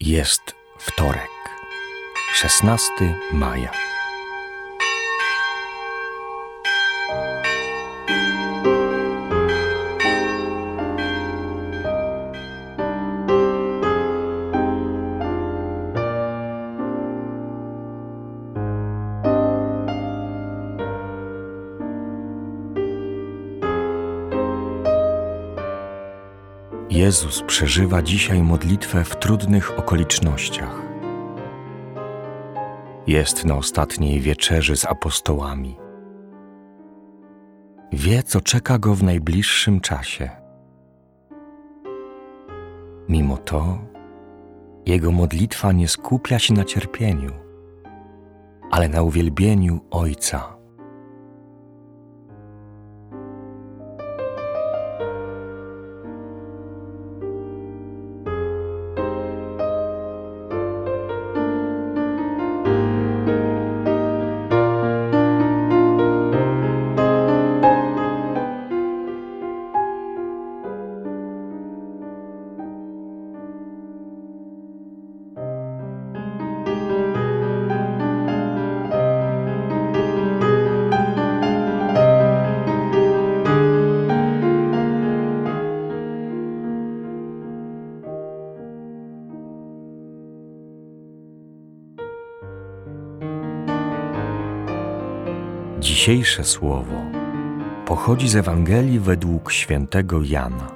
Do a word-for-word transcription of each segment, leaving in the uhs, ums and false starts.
Jest wtorek, szesnastego maja. Jezus przeżywa dzisiaj modlitwę w trudnych okolicznościach. Jest na ostatniej wieczerzy z apostołami. Wie, co czeka go w najbliższym czasie. Mimo to jego modlitwa nie skupia się na cierpieniu, ale na uwielbieniu Ojca. Dzisiejsze słowo pochodzi z Ewangelii według świętego Jana.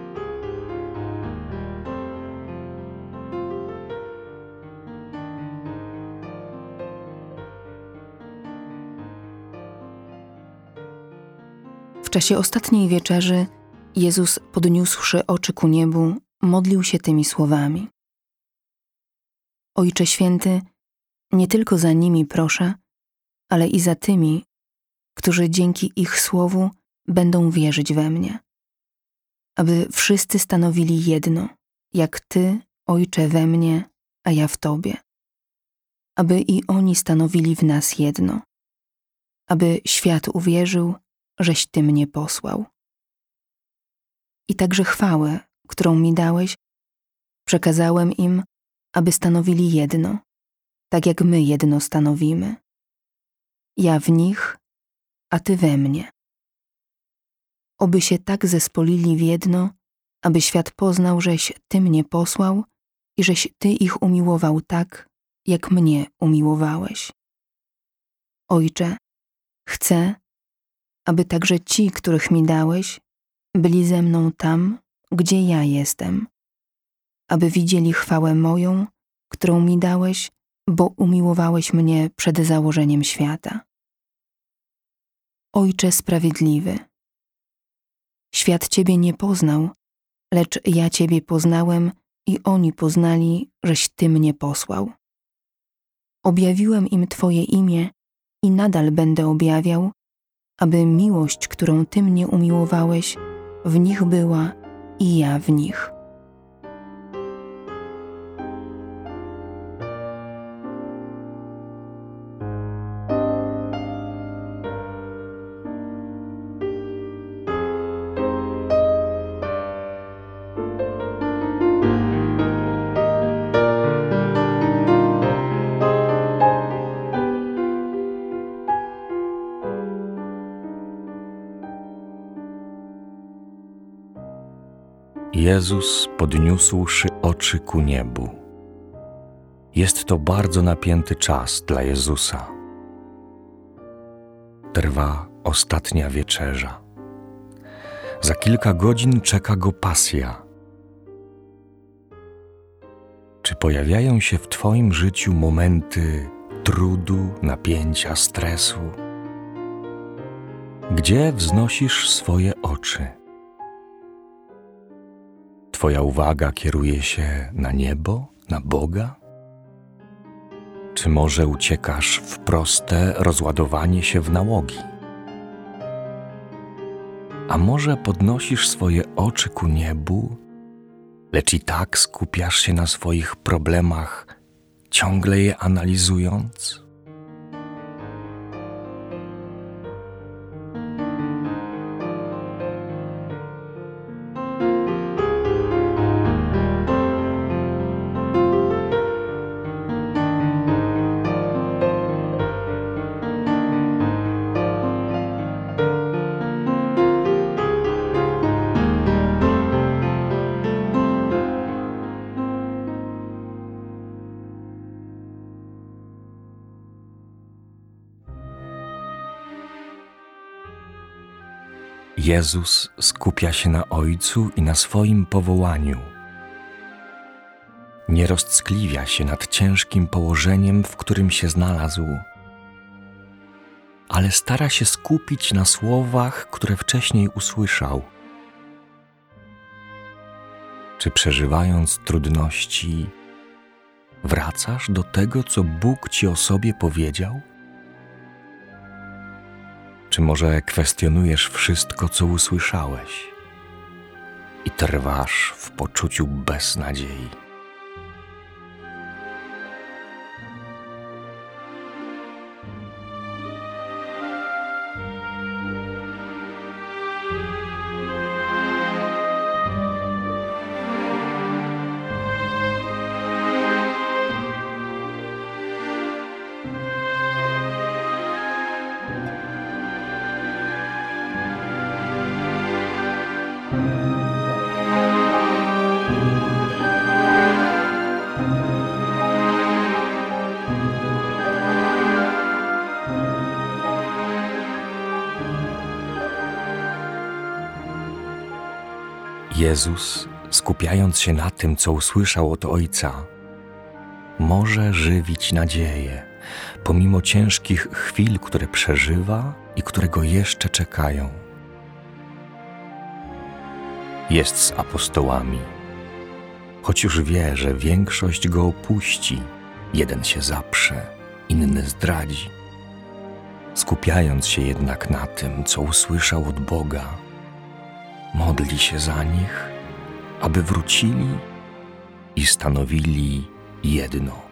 W czasie ostatniej wieczerzy Jezus, podniósłszy oczy ku niebu, modlił się tymi słowami: Ojcze Święty, nie tylko za nimi proszę, ale i za tymi, którzy dzięki ich słowu będą wierzyć we mnie. Aby wszyscy stanowili jedno, jak Ty, Ojcze, we mnie, a ja w Tobie. Aby i oni stanowili w nas jedno. Aby świat uwierzył, żeś Ty mnie posłał. I także chwałę, którą mi dałeś, przekazałem im, aby stanowili jedno, tak jak my jedno stanowimy. Ja w nich, a Ty we mnie. Oby się tak zespolili w jedno, aby świat poznał, żeś Ty mnie posłał i żeś Ty ich umiłował tak, jak mnie umiłowałeś. Ojcze, chcę, aby także ci, których mi dałeś, byli ze mną tam, gdzie ja jestem, aby widzieli chwałę moją, którą mi dałeś, bo umiłowałeś mnie przed założeniem świata. Ojcze sprawiedliwy, świat Ciebie nie poznał, lecz ja Ciebie poznałem i oni poznali, żeś Ty mnie posłał. Objawiłem im Twoje imię i nadal będę objawiał, aby miłość, którą Ty mnie umiłowałeś, w nich była i ja w nich. Jezus, podniósłszy oczy ku niebu. Jest to bardzo napięty czas dla Jezusa. Trwa ostatnia wieczerza. Za kilka godzin czeka go pasja. Czy pojawiają się w Twoim życiu momenty trudu, napięcia, stresu? Gdzie wznosisz swoje oczy? Twoja uwaga kieruje się na niebo, na Boga? Czy może uciekasz w proste rozładowanie się w nałogi? A może podnosisz swoje oczy ku niebu, lecz i tak skupiasz się na swoich problemach, ciągle je analizując? Jezus skupia się na Ojcu i na swoim powołaniu. Nie rozckliwia się nad ciężkim położeniem, w którym się znalazł, ale stara się skupić na słowach, które wcześniej usłyszał. Czy przeżywając trudności, wracasz do tego, co Bóg ci o sobie powiedział? Czy może kwestionujesz wszystko, co usłyszałeś i trwasz w poczuciu beznadziei? Jezus, skupiając się na tym, co usłyszał od Ojca, może żywić nadzieję, pomimo ciężkich chwil, które przeżywa i które go jeszcze czekają. Jest z apostołami, choć już wie, że większość go opuści, jeden się zaprze, inny zdradzi. Skupiając się jednak na tym, co usłyszał od Boga, modli się za nich, aby wrócili i stanowili jedno.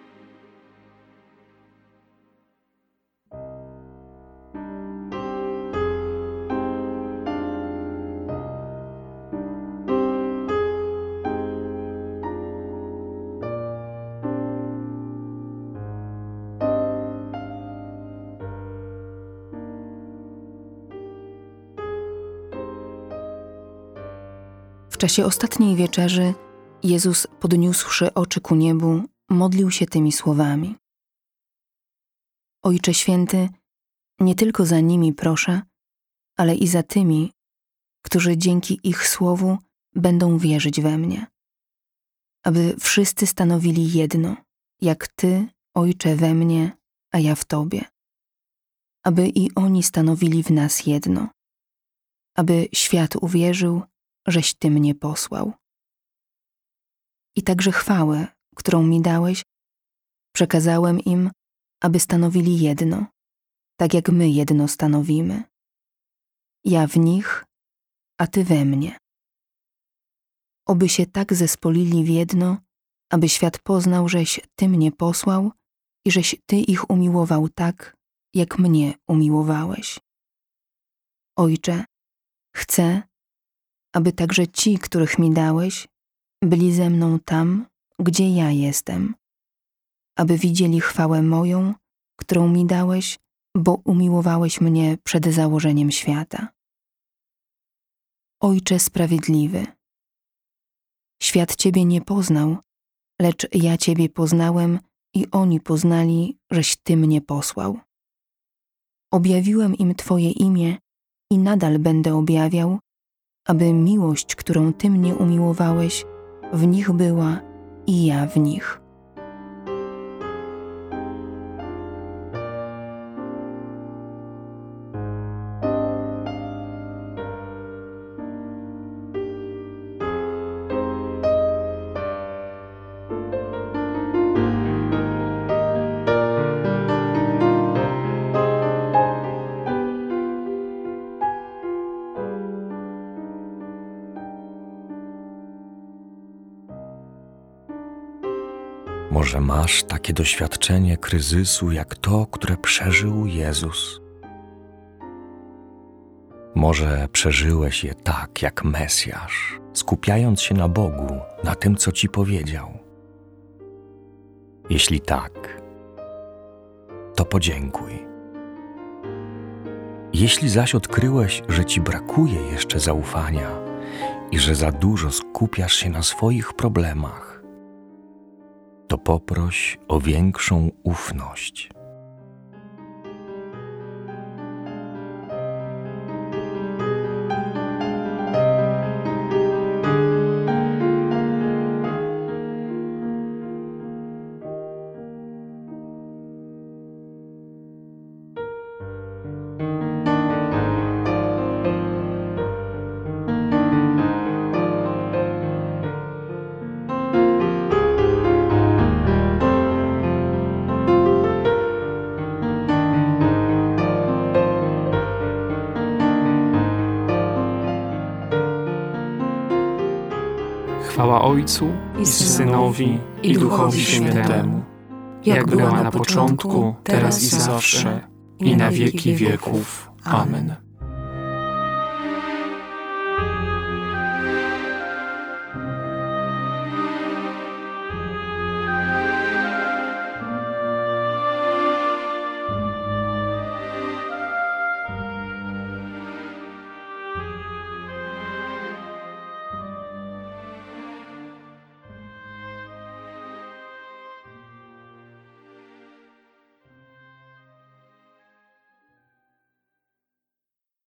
W czasie ostatniej wieczerzy Jezus, podniósłszy oczy ku niebu, modlił się tymi słowami: Ojcze Święty, nie tylko za nimi proszę, ale i za tymi, którzy dzięki ich słowu będą wierzyć we mnie, aby wszyscy stanowili jedno, jak Ty, Ojcze, we mnie, a ja w Tobie, aby i oni stanowili w nas jedno, aby świat uwierzył, żeś Ty mnie posłał. I także chwałę, którą mi dałeś, przekazałem im, aby stanowili jedno, tak jak my jedno stanowimy. Ja w nich, a Ty we mnie. Oby się tak zespolili w jedno, aby świat poznał, żeś Ty mnie posłał i żeś Ty ich umiłował tak, jak mnie umiłowałeś. Ojcze, chcę, aby także ci, których mi dałeś, byli ze mną tam, gdzie ja jestem, aby widzieli chwałę moją, którą mi dałeś, bo umiłowałeś mnie przed założeniem świata. Ojcze sprawiedliwy, świat Ciebie nie poznał, lecz ja Ciebie poznałem i oni poznali, żeś Ty mnie posłał. Objawiłem im Twoje imię i nadal będę objawiał, aby miłość, którą Ty mnie umiłowałeś, w nich była i ja w nich. Może masz takie doświadczenie kryzysu jak to, które przeżył Jezus. Może przeżyłeś je tak jak Mesjasz, skupiając się na Bogu, na tym, co Ci powiedział. Jeśli tak, to podziękuj. Jeśli zaś odkryłeś, że Ci brakuje jeszcze zaufania i że za dużo skupiasz się na swoich problemach, to poproś o większą ufność. Ojcu i Synowi i Duchowi Świętemu, jak była na początku, teraz i zawsze, i na wieki wieków. Amen.